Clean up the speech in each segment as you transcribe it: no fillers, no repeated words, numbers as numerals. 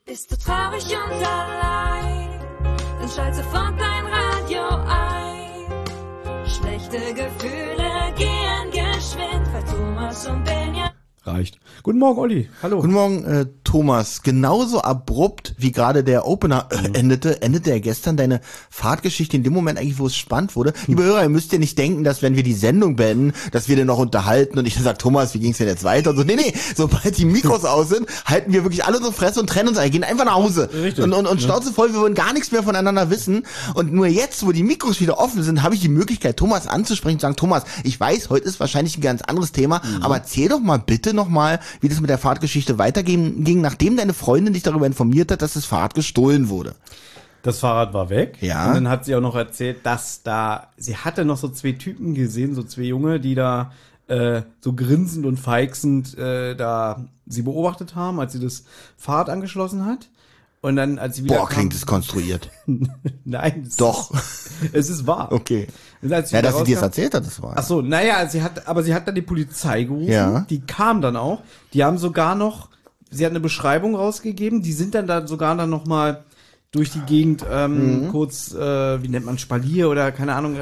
Bist du traurig und allein, dann schalt sofort dein Radio ein. Schlechte Gefühle gehen geschwind, weil Thomas und Benja... Reicht. Guten Morgen, Olli. Hallo. Guten Morgen, Thomas. Genauso abrupt, wie gerade der Opener endete ja gestern deine Fahrtgeschichte in dem Moment eigentlich, wo es spannend wurde. Liebe Hörer, ihr müsst ja nicht denken, dass wenn wir die Sendung beenden, dass wir dann noch unterhalten und ich dann sage, Thomas, wie ging's denn jetzt weiter? Und so, nee, sobald die Mikros aus sind, halten wir wirklich alle unsere Fresse und trennen uns, gehen einfach nach Hause. Richtig. Und Schnauze voll, wir wollen gar nichts mehr voneinander wissen. Und nur jetzt, wo die Mikros wieder offen sind, habe ich die Möglichkeit, Thomas anzusprechen und zu sagen, Thomas, ich weiß, heute ist wahrscheinlich ein ganz anderes Thema, aber erzähl doch mal bitte nochmal, wie das mit der Fahrtgeschichte weiterging, nachdem deine Freundin dich darüber informiert hat, dass das Fahrrad gestohlen wurde. Das Fahrrad war weg. Ja. Und dann hat sie auch noch erzählt, dass sie hatte noch so 2 Typen gesehen, so 2 Junge, die da so grinsend und feixend da sie beobachtet haben, als sie das Fahrrad angeschlossen hat. Und dann, als sie wieder Boah, klingt es konstruiert. Nein. Doch. Es ist wahr. Okay. Und als sie Ja, wieder dass sie dir das rauskam- erzählt hat, das war. Ach so, naja, sie hat dann die Polizei gerufen. Ja. Die kam dann auch. Die haben sogar noch, sie hat eine Beschreibung rausgegeben. Die sind dann da sogar dann noch mal durch die Gegend kurz, wie nennt man, Spalier oder keine Ahnung,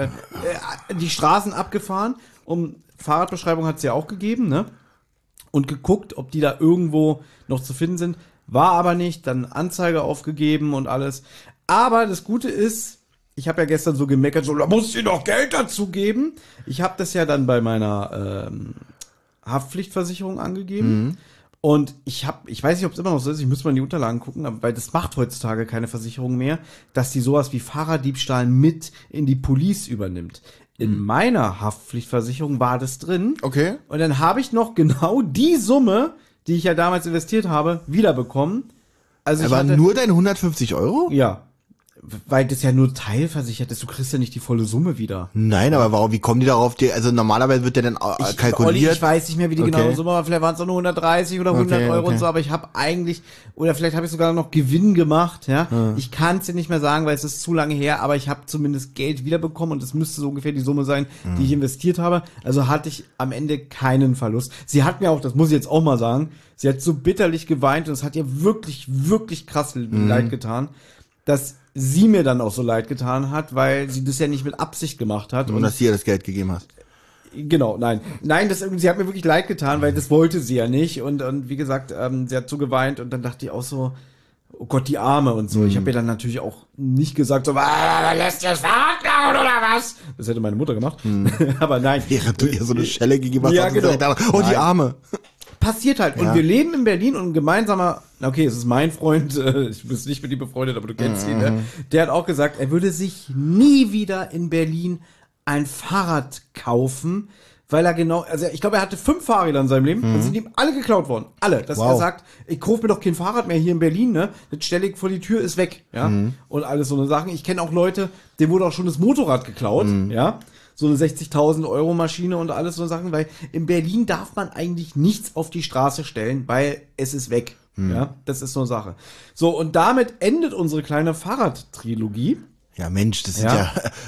die Straßen abgefahren. Fahrradbeschreibung hat sie auch gegeben, ne? Und geguckt, ob die da irgendwo noch zu finden sind. War aber nicht, dann Anzeige aufgegeben und alles. Aber das Gute ist, ich habe ja gestern so gemeckert, so, da muss sie noch Geld dazu geben. Ich habe das ja dann bei meiner Haftpflichtversicherung angegeben. Und ich weiß nicht, ob es immer noch so ist, ich muss mal in die Unterlagen gucken, aber weil das macht heutzutage keine Versicherung mehr, dass die sowas wie Fahrraddiebstahl mit in die Police übernimmt. In meiner Haftpflichtversicherung war das drin. Okay. Und dann habe ich noch genau die Summe, die ich ja damals investiert habe, wiederbekommen. Also Aber nur deine 150 €? ja, weil das ja nur teilversichert ist. Du kriegst ja nicht die volle Summe wieder. Nein, aber warum, wie kommen die darauf? Also normalerweise wird der dann kalkuliert. Olli, ich weiß nicht mehr, wie die Okay. genaue Summe war. Vielleicht waren es auch nur 130 oder 100 Okay, Euro okay. und so. Aber ich habe eigentlich, oder vielleicht habe ich sogar noch Gewinn gemacht. Ja, Ich kann es dir nicht mehr sagen, weil es ist zu lange her. Aber ich habe zumindest Geld wiederbekommen und es müsste so ungefähr die Summe sein, die ich investiert habe. Also hatte ich am Ende keinen Verlust. Sie hat mir auch, das muss ich jetzt auch mal sagen, sie hat so bitterlich geweint und es hat ihr wirklich, wirklich krass leid getan, dass sie mir dann auch so leid getan hat, weil sie das ja nicht mit Absicht gemacht hat. Und dass du ihr das Geld gegeben hast. Genau, nein, sie hat mir wirklich leid getan, weil das wollte sie ja nicht und wie gesagt, sie hat so geweint und dann dachte ich auch so, oh Gott, die Arme und so. Ich habe ihr dann natürlich auch nicht gesagt, so, lässt ihr das Fahrrad klauen oder was? Das hätte meine Mutter gemacht, aber nein. Während du ihr so eine Schelle gegeben hast, Ja, hast du genau. gesagt, oh, die Nein. Arme. Passiert halt. Ja. Und wir leben in Berlin und ein gemeinsamer, okay, es ist mein Freund, ich bin nicht mit ihm befreundet, aber du kennst ihn, ne? Der hat auch gesagt, er würde sich nie wieder in Berlin ein Fahrrad kaufen, weil er genau, also ich glaube, er hatte 5 Fahrräder in seinem Leben und sind ihm alle geklaut worden. Alle. Dass er sagt, ich kaufe mir doch kein Fahrrad mehr hier in Berlin, ne? Das stelle ich vor die Tür, ist weg, ja? Und alles so eine Sachen. Ich kenne auch Leute, denen wurde auch schon das Motorrad geklaut, ja? So eine 60.000 € Maschine und alles so Sachen, weil in Berlin darf man eigentlich nichts auf die Straße stellen, weil es ist weg. Ja, das ist so eine Sache. So, und damit endet unsere kleine Fahrradtrilogie. Ja, Mensch, das sind ja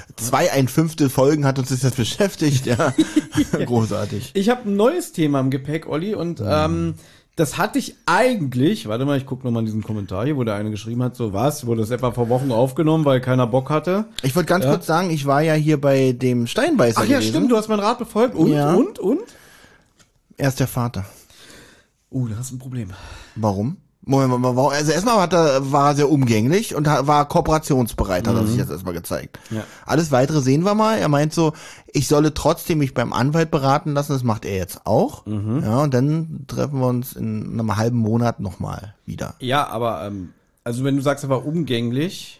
2/5 Folgen hat uns das jetzt beschäftigt, ja. Großartig. Ich habe ein neues Thema im Gepäck, Olli, und das hatte ich eigentlich, warte mal, ich gucke nochmal in diesen Kommentar hier, wo der eine geschrieben hat, so was, wurde das etwa vor Wochen aufgenommen, weil keiner Bock hatte. Ich wollte ganz kurz sagen, ich war ja hier bei dem Steinbeißer Ach ja, gewesen. stimmt, du hast meinen Rat befolgt. Und, Ja. und? Er ist der Vater. Da hast du ein Problem. Warum? Moment mal, warum? Also erstmal war er sehr umgänglich und war kooperationsbereit, hat er sich jetzt erstmal gezeigt. Ja. Alles Weitere sehen wir mal. Er meint so, ich solle trotzdem mich beim Anwalt beraten lassen, das macht er jetzt auch. Ja, und dann treffen wir uns in einem halben Monat nochmal wieder. Ja, aber, also wenn du sagst, er war umgänglich,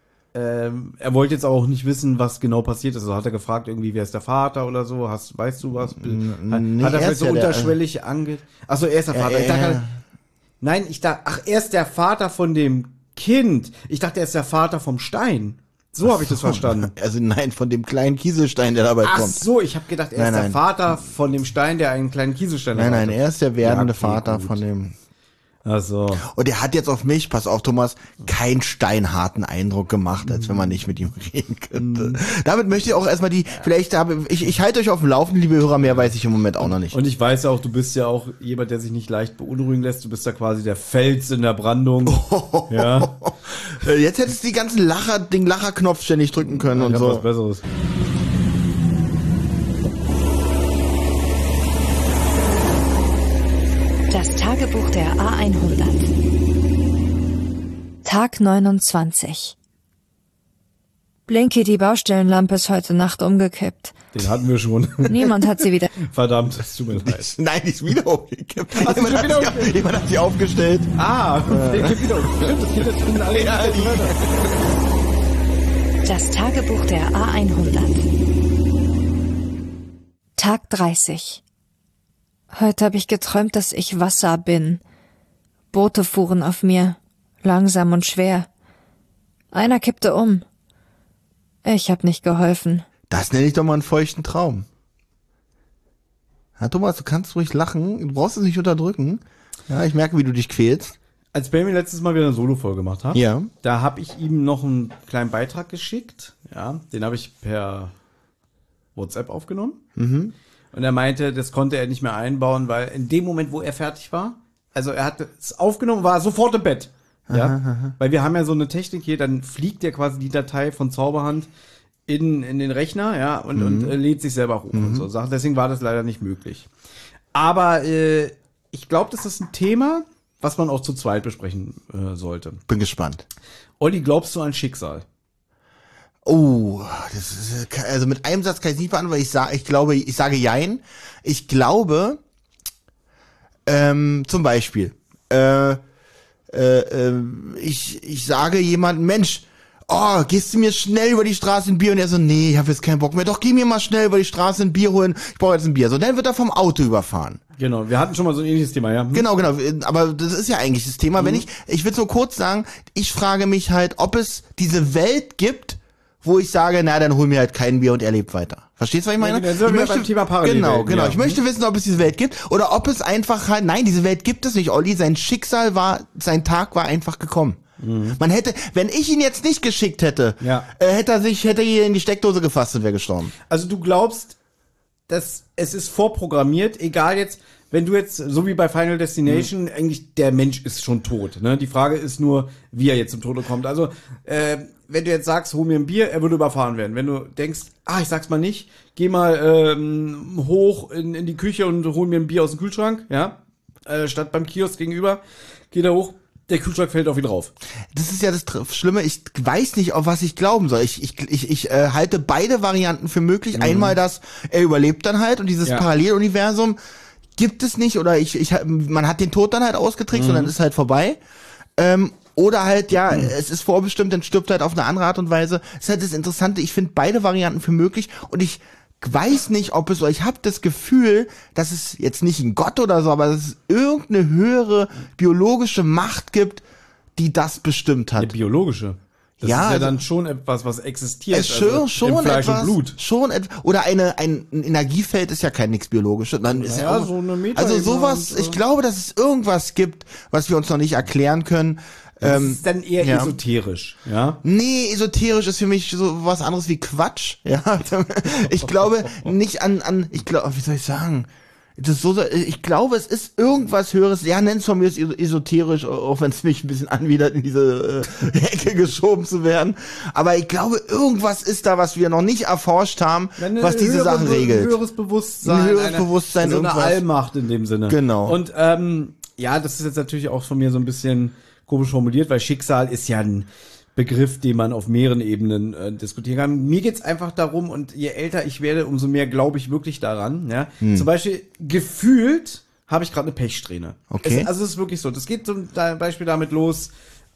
er wollte jetzt auch nicht wissen, was genau passiert ist. Also hat er gefragt, irgendwie, wer ist der Vater oder so? Weißt du was? Nee, Hat er er vielleicht ist so ja der- unterschwellig Achso, er ist der Vater. Ich dachte, nein, er ist der Vater von dem Kind. Ich dachte, er ist der Vater vom Stein. So habe ich das verstanden. Also nein, von dem kleinen Kieselstein, der dabei Ach kommt. so, ich habe gedacht, er ist der Nein. Vater von dem Stein, der einen kleinen Kieselstein Nein, hat. er ist der werdende Ja, okay, Vater gut. von dem. Ach so. Und er hat jetzt auf mich, pass auf Thomas, keinen steinharten Eindruck gemacht, als wenn man nicht mit ihm reden könnte. Damit möchte ich auch erstmal ich halte euch auf dem Laufenden, liebe Hörer, mehr weiß ich im Moment auch noch nicht. Und ich weiß auch, du bist ja auch jemand, der sich nicht leicht beunruhigen lässt. Du bist ja quasi der Fels in der Brandung. Ja. Jetzt hättest du die ganzen Lacherknopf ständig drücken können und Ich hab so. was Besseres. Das Tagebuch der A100. Tag 29. Blinky, die Baustellenlampe ist heute Nacht umgekippt. Den hatten wir schon. Niemand hat sie wieder... Verdammt, es tut mir leid. Nein, die ist wieder umgekippt. Jemand hat sie aufgestellt. Der kippt wieder um. Stimmt, das geht jetzt schon alle. Ja, Das Tagebuch der A100. Tag 30. Heute habe ich geträumt, dass ich Wasser bin. Boote fuhren auf mir, langsam und schwer. Einer kippte um. Ich habe nicht geholfen. Das nenne ich doch mal einen feuchten Traum. Ja, Thomas, du kannst ruhig lachen. Du brauchst es nicht unterdrücken. Ja, ich merke, wie du dich quälst. Als Benny letztes Mal wieder eine Solo-Folge gemacht hat, Ja. da habe ich ihm noch einen kleinen Beitrag geschickt. Ja, den habe ich per WhatsApp aufgenommen. Und er meinte, das konnte er nicht mehr einbauen, weil in dem Moment, wo er fertig war, also er hat es aufgenommen, war sofort im Bett. Ja, weil wir haben ja so eine Technik hier, dann fliegt ja quasi die Datei von Zauberhand in den Rechner, ja, und lädt sich selber hoch und so Sachen. Deswegen war das leider nicht möglich. Aber ich glaube, das ist ein Thema, was man auch zu zweit besprechen sollte. Bin gespannt. Olli, glaubst du an Schicksal? Oh, das ist, also mit einem Satz kann ich nicht beantworten, weil ich sage Jein. Ich glaube, zum Beispiel, ich sage jemandem, Mensch, oh, gehst du mir schnell über die Straße ein Bier? Und er so, nee, ich habe jetzt keinen Bock mehr. Doch, geh mir mal schnell über die Straße ein Bier holen. Ich brauche jetzt ein Bier. So, dann wird er vom Auto überfahren. Genau, wir hatten schon mal so ein ähnliches Thema, ja. Genau. Aber das ist ja eigentlich das Thema. Wenn ich will nur kurz sagen, ich frage mich halt, ob es diese Welt gibt, wo ich sage, na, dann hol mir halt kein Bier und er lebt weiter. Verstehst du, was ich meine? dann sind wir beim Thema Parallelwelten, Genau. ja. Ich möchte wissen, ob es diese Welt gibt oder ob es einfach halt, nein, diese Welt gibt es nicht, Olli. Sein Tag war einfach gekommen. Man hätte, wenn ich ihn jetzt nicht geschickt hätte, hätte er hier in die Steckdose gefasst und wäre gestorben. Also du glaubst, dass es ist vorprogrammiert, egal jetzt, wenn du jetzt, so wie bei Final Destination, eigentlich der Mensch ist schon tot. Ne? Die Frage ist nur, wie er jetzt zum Tode kommt. Also, wenn du jetzt sagst, hol mir ein Bier, er würde überfahren werden. Wenn du denkst, ich sag's mal nicht, geh mal hoch in die Küche und hol mir ein Bier aus dem Kühlschrank, ja, statt beim Kiosk gegenüber, geh da hoch, der Kühlschrank fällt auf ihn drauf. Das ist ja das Schlimme, ich weiß nicht, auf was ich glauben soll. Ich halte beide Varianten für möglich. Einmal, dass er überlebt dann halt und dieses Paralleluniversum gibt es nicht oder man hat den Tod dann halt ausgetrickst und dann ist halt vorbei. Oder halt, es ist vorbestimmt, dann stirbt halt auf eine andere Art und Weise. Das ist halt das Interessante, ich finde beide Varianten für möglich und ich weiß nicht, ich habe das Gefühl, dass es jetzt nicht ein Gott oder so, aber dass es irgendeine höhere biologische Macht gibt, die das bestimmt hat. Eine biologische. Das ist ja dann schon etwas, was existiert. Schon im Fleisch etwas, und Blut. Oder ein Energiefeld ist ja kein nichts Biologisches. Dann ist ja so eine also sowas, ich glaube, dass es irgendwas gibt, was wir uns noch nicht erklären können. Das ist dann eher esoterisch, ja? Nee, esoterisch ist für mich so was anderes wie Quatsch, ja. Ich glaube nicht wie soll ich sagen? Ich glaube, es ist irgendwas Höheres. Ja, nenn's von mir esoterisch, auch wenn es mich ein bisschen anwidert, in diese Ecke geschoben zu werden. Aber ich glaube, irgendwas ist da, was wir noch nicht erforscht haben, was diese Sachen regelt. Ein höheres Bewusstsein. Ein höheres Bewusstsein, so eine Allmacht in dem Sinne. Genau. Und das ist jetzt natürlich auch von mir so ein bisschen komisch formuliert, weil Schicksal ist ja ein Begriff, den man auf mehreren Ebenen diskutieren kann. Mir geht's einfach darum, und je älter ich werde, umso mehr glaube ich wirklich daran. Ja? Zum Beispiel, gefühlt habe ich gerade eine Pechsträhne. Okay. Es ist wirklich so. Das geht zum Beispiel damit los,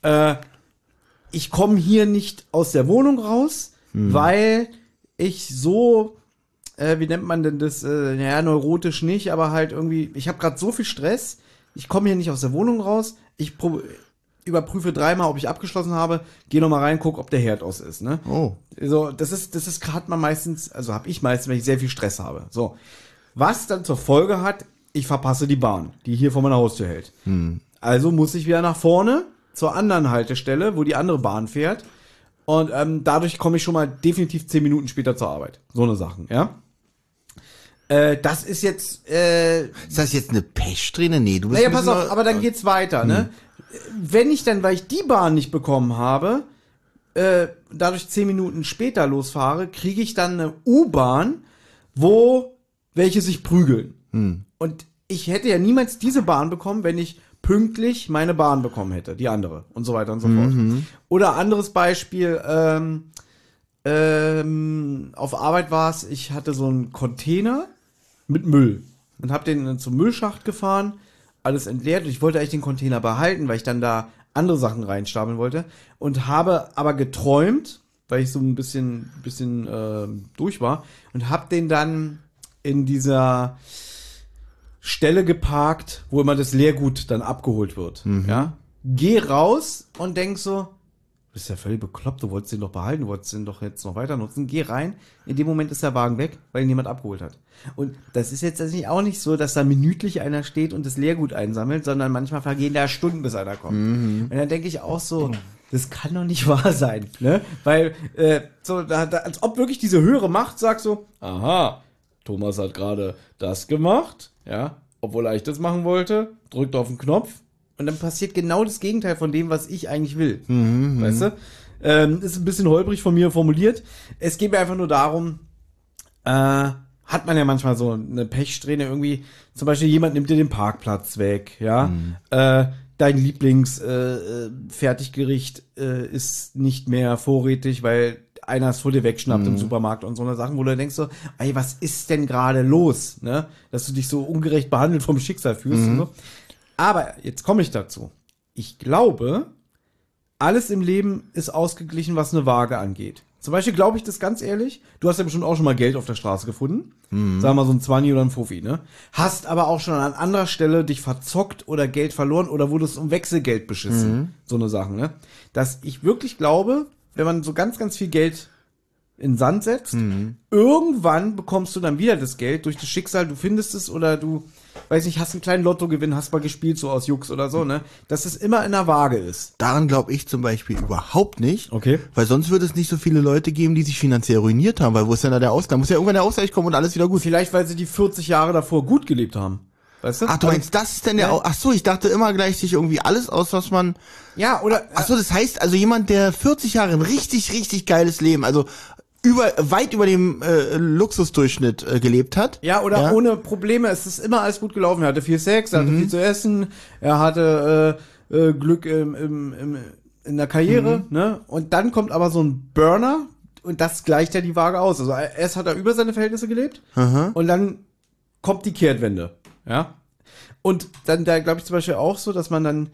ich komme hier nicht aus der Wohnung raus, weil ich so, wie nennt man denn das, neurotisch nicht, aber halt irgendwie, ich habe gerade so viel Stress, ich komme hier nicht aus der Wohnung raus, ich überprüfe 3-mal, ob ich abgeschlossen habe, gehe noch mal rein, guck, ob der Herd aus ist, ne? Oh. So, das ist hat man meistens, also habe ich meistens, wenn ich sehr viel Stress habe. So. Was dann zur Folge hat, ich verpasse die Bahn, die hier vor meiner Haustür hält. Also muss ich wieder nach vorne zur anderen Haltestelle, wo die andere Bahn fährt. Und dadurch komme ich schon mal definitiv 10 Minuten später zur Arbeit. So eine Sachen, ja. Das ist jetzt... Ist das jetzt eine Pechsträhne? Nee, du bist naja, pass auf, aber dann geht's weiter, ne? Wenn ich dann, weil ich die Bahn nicht bekommen habe, dadurch 10 Minuten später losfahre, kriege ich dann eine U-Bahn, wo welche sich prügeln. Und ich hätte ja niemals diese Bahn bekommen, wenn ich pünktlich meine Bahn bekommen hätte, die andere und so weiter und so fort. Oder anderes Beispiel, auf Arbeit war es, ich hatte so einen Container mit Müll und habe den zum Müllschacht gefahren, alles entleert und ich wollte eigentlich den Container behalten, weil ich dann da andere Sachen reinstapeln wollte und habe aber geträumt, weil ich so ein bisschen durch war und habe den dann in dieser Stelle geparkt, wo immer das Leergut dann abgeholt wird. Ja? Geh raus und denk so, du bist ja völlig bekloppt, du wolltest den doch behalten, du wolltest den doch jetzt noch weiter nutzen. Geh rein, in dem Moment ist der Wagen weg, weil ihn jemand abgeholt hat. Und das ist jetzt auch nicht so, dass da minütlich einer steht und das Leergut einsammelt, sondern manchmal vergehen da Stunden, bis einer kommt. Und dann denke ich auch so, das kann doch nicht wahr sein, ne? Weil, als ob wirklich diese höhere Macht sagt so, aha, Thomas hat gerade das gemacht, ja, obwohl er eigentlich das machen wollte, drückt auf den Knopf und dann passiert genau das Gegenteil von dem, was ich eigentlich will. Weißt du? Ist ein bisschen holprig von mir formuliert. Es geht mir einfach nur darum, hat man ja manchmal so eine Pechsträhne irgendwie, zum Beispiel jemand nimmt dir den Parkplatz weg, ja, dein Lieblings-Fertiggericht ist nicht mehr vorrätig, weil einer es vor dir wegschnappt im Supermarkt und so eine Sachen, wo du denkst so, ey, was ist denn gerade los, ne? Dass du dich so ungerecht behandelt vom Schicksal fühlst und so. Aber jetzt komme ich dazu. Ich glaube, alles im Leben ist ausgeglichen, was eine Waage angeht. Zum Beispiel glaube ich das ganz ehrlich, du hast ja bestimmt auch schon mal Geld auf der Straße gefunden. Sagen wir mal so ein 20 oder ein Fuffi, ne? Hast aber auch schon an anderer Stelle dich verzockt oder Geld verloren oder wurdest um Wechselgeld beschissen. So eine Sache, ne? Dass ich wirklich glaube, wenn man so ganz, ganz viel Geld in den Sand setzt, irgendwann bekommst du dann wieder das Geld durch das Schicksal, du findest es oder du, weiß nicht, hast einen kleinen Lottogewinn, hast mal gespielt, so aus Jux oder so, ne? Dass es immer in der Waage ist. Daran glaube ich zum Beispiel überhaupt nicht. Okay. Weil sonst würde es nicht so viele Leute geben, die sich finanziell ruiniert haben, weil wo ist denn da der Ausgleich? Muss ja irgendwann der Ausgleich kommen und alles wieder gut. Vielleicht, weil sie die 40 Jahre davor gut gelebt haben. Weißt du? Ach, du meinst, das ist denn der Ach so, ich dachte immer gleich sich irgendwie alles aus, was man... Ja, oder... Ach so, das heißt also jemand, der 40 Jahre ein richtig, richtig geiles Leben, also weit über dem Luxusdurchschnitt gelebt hat. Ja, oder ohne Probleme. Es ist immer alles gut gelaufen. Er hatte viel Sex, er hatte viel zu essen, er hatte Glück in der Karriere, ne? Und dann kommt aber so ein Burner und das gleicht ja die Waage aus. Also erst hat er über seine Verhältnisse gelebt und dann kommt die Kehrtwende, ja? Und dann, da glaube ich zum Beispiel auch so, dass man dann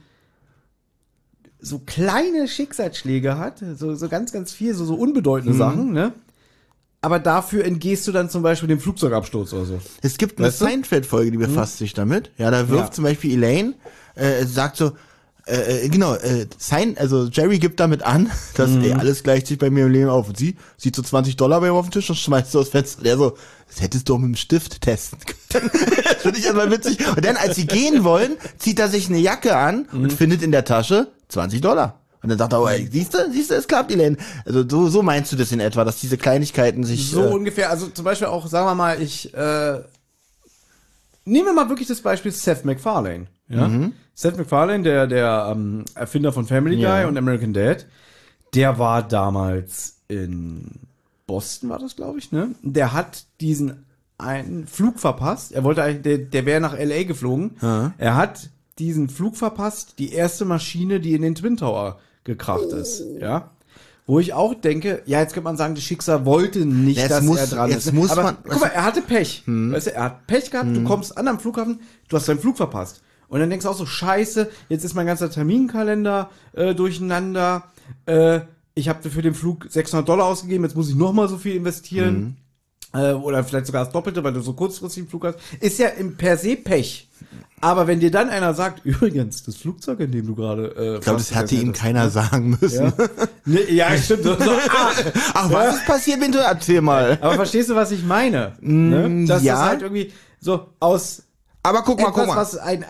so kleine Schicksalsschläge hat, so ganz, ganz viel, so unbedeutende Sachen, ne? Aber dafür entgehst du dann zum Beispiel dem Flugzeugabsturz oder so. Es gibt eine Seinfeld-Folge, die befasst sich damit. Ja, da wirft zum Beispiel Elaine, sagt so, also Jerry gibt damit an, dass alles gleicht sich bei mir im Leben auf. Und sie sieht so $20 bei ihm auf den Tisch und schmeißt so aus Fenster. Der so, das hättest du auch mit dem Stift testen können. Das finde ich erstmal witzig. Und dann, als sie gehen wollen, zieht er sich eine Jacke an und findet in der Tasche $20. Und dann sagt er, oh, ey, siehst du, es klappt, Elaine. Also so meinst du das in etwa, dass diese Kleinigkeiten sich... So ungefähr, also zum Beispiel auch, sagen wir mal, nehmen wir mal wirklich das Beispiel Seth MacFarlane. Ja? Seth MacFarlane, der Erfinder von Family Guy und American Dad, der war damals in Boston, war das, glaube ich, ne? Der hat diesen einen Flug verpasst. Er wollte eigentlich, der wäre nach LA geflogen. Er hat diesen Flug verpasst, die erste Maschine, die in den Twin Tower gekracht ist, ja. Wo ich auch denke, ja, jetzt könnte man sagen, das Schicksal wollte nicht, dass er dran ist. Aber guck mal, er hatte Pech. Weißt du, er hat Pech gehabt, du kommst an am Flughafen, du hast deinen Flug verpasst. Und dann denkst du auch so, scheiße, jetzt ist mein ganzer Terminkalender durcheinander. Ich habe für den Flug $600 ausgegeben, jetzt muss ich noch mal so viel investieren. Oder vielleicht sogar das Doppelte, weil du so kurzfristig einen Flug hast. Ist ja per se Pech. Aber wenn dir dann einer sagt, übrigens, das Flugzeug, in dem du gerade... ich glaube, das hätte ihm keiner sagen müssen. Ja, nee, ja stimmt. Ach, was ist passiert, bitte? Erzähl mal. Aber verstehst du, was ich meine? Ne? Das ist halt irgendwie so aus... Aber guck mal. Was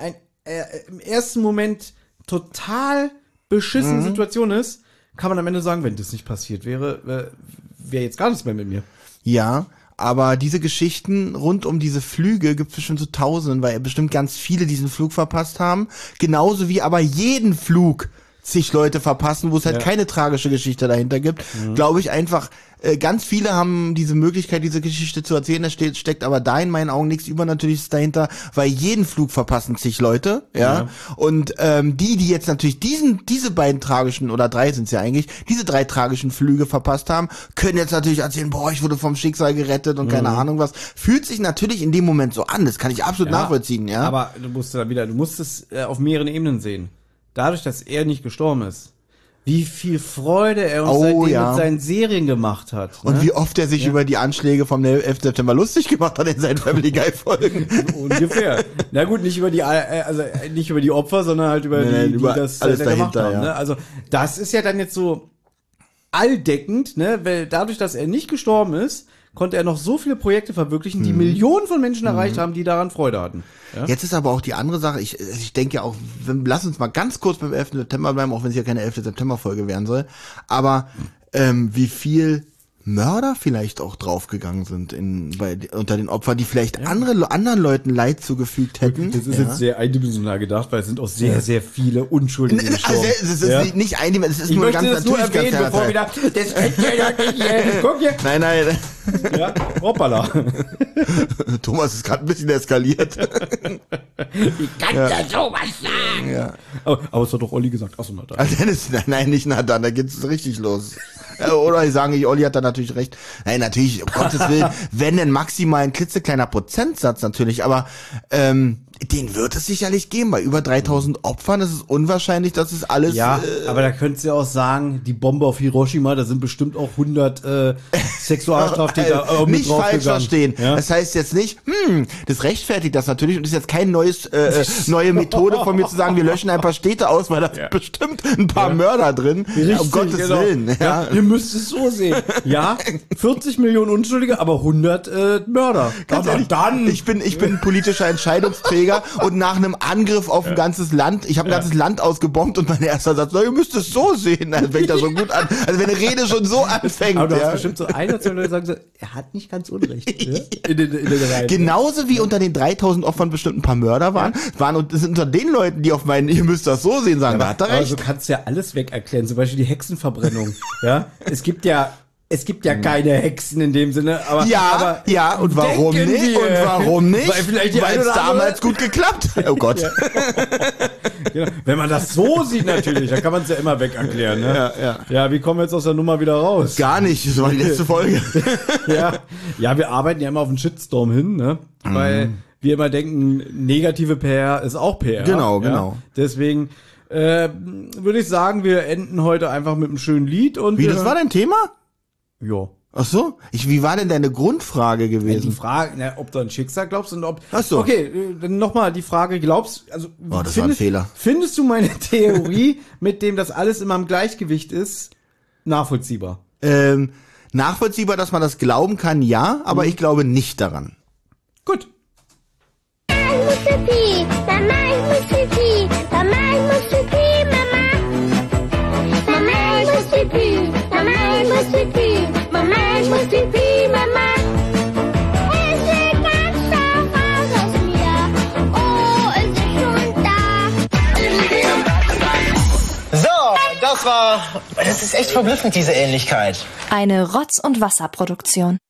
im ersten Moment total beschissene Situation ist, kann man am Ende sagen, wenn das nicht passiert wäre, wäre jetzt gar nichts mehr mit mir. Ja, aber diese Geschichten rund um diese Flüge gibt es bestimmt so Tausenden, weil bestimmt ganz viele diesen Flug verpasst haben. Genauso wie aber jeden Flug zig Leute verpassen, wo es halt keine tragische Geschichte dahinter gibt. Glaube ich einfach, ganz viele haben diese Möglichkeit, diese Geschichte zu erzählen. Da steckt aber da in meinen Augen nichts Übernatürliches dahinter, weil jeden Flug verpassen zig Leute, ja. Und die jetzt natürlich diese beiden tragischen, oder 3 sind es ja eigentlich, diese 3 tragischen Flüge verpasst haben, können jetzt natürlich erzählen, boah, ich wurde vom Schicksal gerettet und keine Ahnung was. Fühlt sich natürlich in dem Moment so an, das kann ich absolut nachvollziehen, ja. Aber du musst es auf mehreren Ebenen sehen. Dadurch, dass er nicht gestorben ist, wie viel Freude er uns seitdem mit seinen Serien gemacht hat. Und wie oft er sich über die Anschläge vom 11. September lustig gemacht hat in seinen Family Guy Folgen. Ungefähr. Na gut, nicht über die Opfer, sondern halt über die das alles gemacht dahinter, haben. Ne? Also das ist ja dann jetzt so alldeckend, ne? Weil dadurch, dass er nicht gestorben ist, konnte er noch so viele Projekte verwirklichen, die Millionen von Menschen erreicht haben, die daran Freude hatten. Ja? Jetzt ist aber auch die andere Sache, ich denke ja auch, lass uns mal ganz kurz beim 11. September bleiben, auch wenn es ja keine 11. September-Folge werden soll, aber wie viel Mörder vielleicht auch draufgegangen sind unter den Opfern, die vielleicht anderen Leuten Leid zugefügt hätten. Das ist jetzt sehr eindimensional gedacht, weil es sind auch sehr, sehr viele Unschuldige gestorben. Also, es ist nicht eindimensional, es ist nur ganz natürlich. Ich möchte das nur erwähnen, bevor wieder, das könnt ihr doch nicht hier. Guck hier. Nein. Ja, hoppala. Thomas ist gerade ein bisschen eskaliert. Wie kann der sowas sagen? Ja. Aber es hat doch Olli gesagt. Achso, Nathan. Nein, nicht Nathan, da geht's richtig los. Oder ich sage, Olli hat da natürlich recht. Nein, natürlich, um Gottes Willen, wenn denn maximal ein klitzekleiner Prozentsatz natürlich, aber den wird es sicherlich geben. Bei über 3000 Opfern ist es unwahrscheinlich, dass es alles... Ja, aber da könntest du ja auch sagen, die Bombe auf Hiroshima, da sind bestimmt auch 100 Sexualstraftäter mit nicht falsch verstehen. Ja? Das heißt jetzt nicht, das rechtfertigt das natürlich und ist jetzt keine neue Methode von mir zu sagen, wir löschen ein paar Städte aus, weil da sind bestimmt ein paar Mörder drin. Richtig, um Gottes Willen. Ja. Ihr müsst es so sehen. Ja, 40 Millionen Unschuldige, aber 100 Mörder. Ganz ehrlich, dann. Ich bin politischer Entscheidungsträger und nach einem Angriff auf ein ganzes Land, ich habe ein ganzes Land ausgebombt und mein erster Satz, ihr müsst es so sehen, das fängt ja so gut an. Also wenn eine Rede schon so anfängt. Aber du hast bestimmt so ein oder zwei Leute sagen so, er hat nicht ganz Unrecht. In den Reihen. Genauso wie unter den 3000 Opfern bestimmt ein paar Mörder waren und es sind unter den Leuten, die auf meinen, ihr müsst das so sehen, sagen, da hat er recht. Also du kannst ja alles weg erklären, zum Beispiel die Hexenverbrennung. Ja, es gibt ja keine Hexen in dem Sinne, aber und warum nicht? Und warum nicht? Weil es damals gut geklappt. Oh Gott. Ja. Genau. Wenn man das so sieht natürlich, dann kann man es ja immer weg erklären. Ne? Ja, wie kommen wir jetzt aus der Nummer wieder raus? Gar nicht, das war die letzte Folge. Ja, wir arbeiten ja immer auf einen Shitstorm hin, ne? Weil wir immer denken, negative PR ist auch PR. Genau. Deswegen würde ich sagen, wir enden heute einfach mit einem schönen Lied. Und das war dein Thema? Ja. Ach so? Wie war denn deine Grundfrage gewesen? Die Frage, ob du an Schicksal glaubst und ob... Ach so. Okay, dann nochmal die Frage, glaubst... Also, das war ein Fehler. Findest du meine Theorie, mit dem das alles immer im Gleichgewicht ist, nachvollziehbar? Nachvollziehbar, dass man das glauben kann, ja, aber ich glaube nicht daran. Gut. Das ist echt verblüffend, diese Ähnlichkeit. Eine Rotz- und Wasserproduktion.